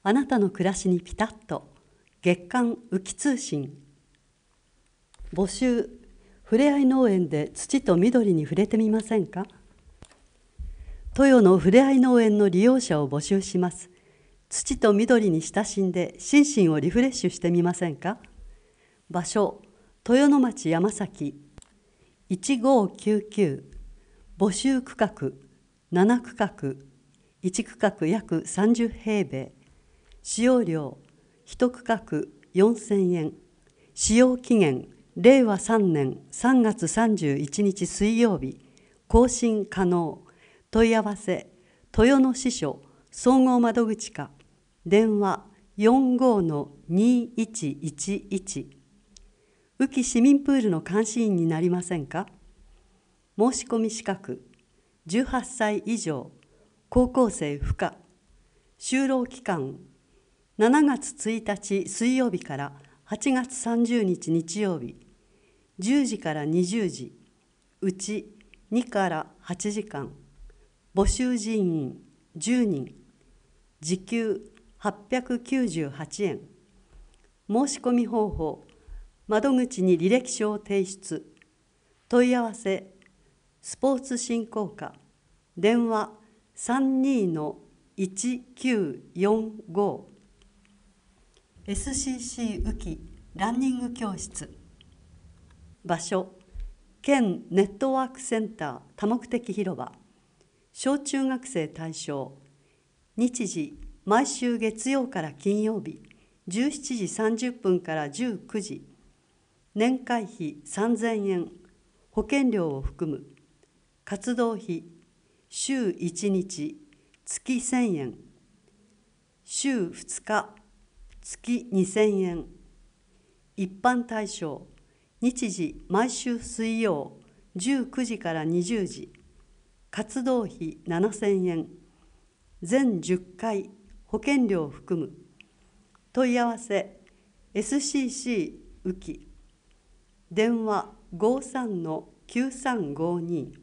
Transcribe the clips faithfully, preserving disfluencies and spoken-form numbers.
あなたの暮らしにピタッと、月刊雨季通信。募集、ふれあい農園で土と緑に触れてみませんか。豊のふれあい農園の利用者を募集します。土と緑に親しんで心身をリフレッシュしてみませんか。場所、豊野町山崎いちごーきゅうきゅう。募集区画なな区画、いち区画約さんじゅう平米。使用料いち区画よんせんえん。使用期限れいわさんねんさんがつさんじゅういちにち水曜日。更新可能。問い合わせ豊野支所総合窓口か電話 よんごーのにいちいちいち。宇城市民プールの監視員になりませんか。申し込み資格じゅうはっさい以上、高校生不可。就労期間しちがつついたち水曜日からはちがつさんじゅうにち日曜日、じゅうじからにじゅうじ、うちにからはちじかん。募集人員じゅうにん。時給はっぴゃくきゅうじゅうはちえん。申し込み方法、窓口に履歴書を提出。問い合わせ、スポーツ振興課、電話 さんにーのいちきゅうよんご。エスシーシー 宇城ランニング教室。場所、県ネットワークセンター多目的広場。小中学生対象。日時、毎週月曜から金曜日、じゅうしちじさんじゅっぷんからじゅうくじ。年会費さんぜんえん、保険料を含む。活動費、週いちにち、月せんえん。週ふつか、月にせんえん。一般対象、日時毎週水曜、じゅうくじからにじゅうじ。活動費ななせんえん。全じゅっかい、保険料を含む。問い合わせ エスシーシー 宇城。電話 ごーさんのきゅうさんごに。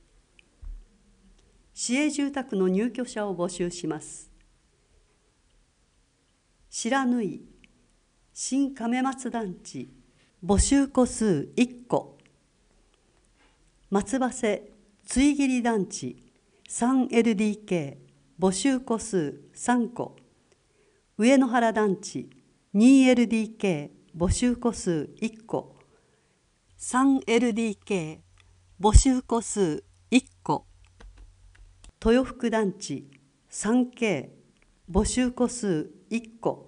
市営住宅の入居者を募集します。白縫い新亀松団地募集戸数いっこ。松葉瀬ついぎり団地 スリーエルディーケー 募集戸数さんこ。上野原団地 にエルディーケー 募集戸数いっこ。さんエルディーケー 募集戸数いっこ。豊福団地 スリーケー 募集戸数いっこ。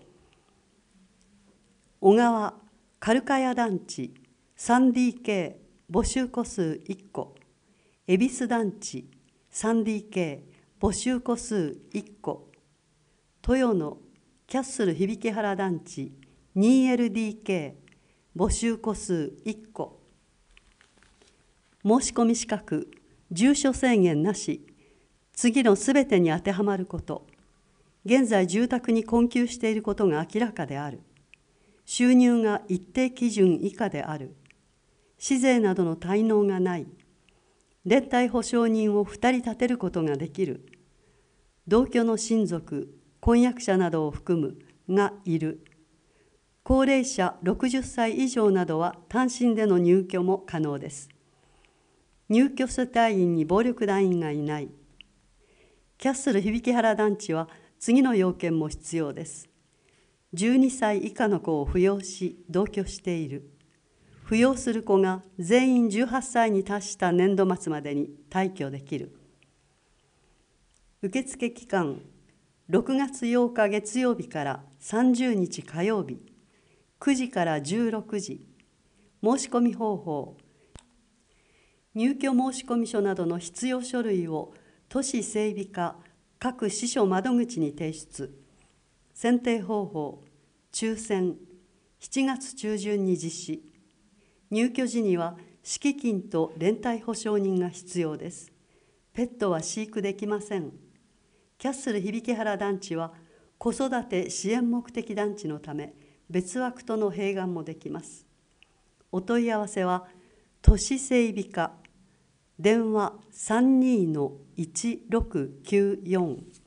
小川カルカヤ団地 スリーディーケー 募集戸数いっこ。恵比寿団地 スリーディーケー 募集戸数いっこ。豊野キャッスル響原団地 にエルディーケー 募集戸数いっこ。申し込み資格住所制限なし。次のすべてに当てはまること。現在住宅に困窮していることが明らかである。収入が一定基準以下である。市税などの滞納がない。連帯保証人をふたり立てることができる。同居の親族、婚約者などを含むがいる。高齢者ろくじゅっさい以上などは単身での入居も可能です。入居世帯員に暴力団員がいない。キャッスル響原団地は次の要件も必要です。じゅうにさい以下の子を扶養し同居している。扶養する子が全員じゅうはっさいに達した年度末までに退去できる。受付期間ろくがつようか月曜日からさんじゅうにち火曜日、くじからじゅうろくじ。申し込み方法、入居申込書などの必要書類を都市整備課各支所窓口に提出。選定方法、抽選、しちがつちゅうじゅんに実施。入居時には敷金と連帯保証人が必要です。ペットは飼育できません。キャッスル響原団地は子育て支援目的団地のため別枠との併願もできます。お問い合わせは都市整備課電話 さんにーのいちろくきゅうよん。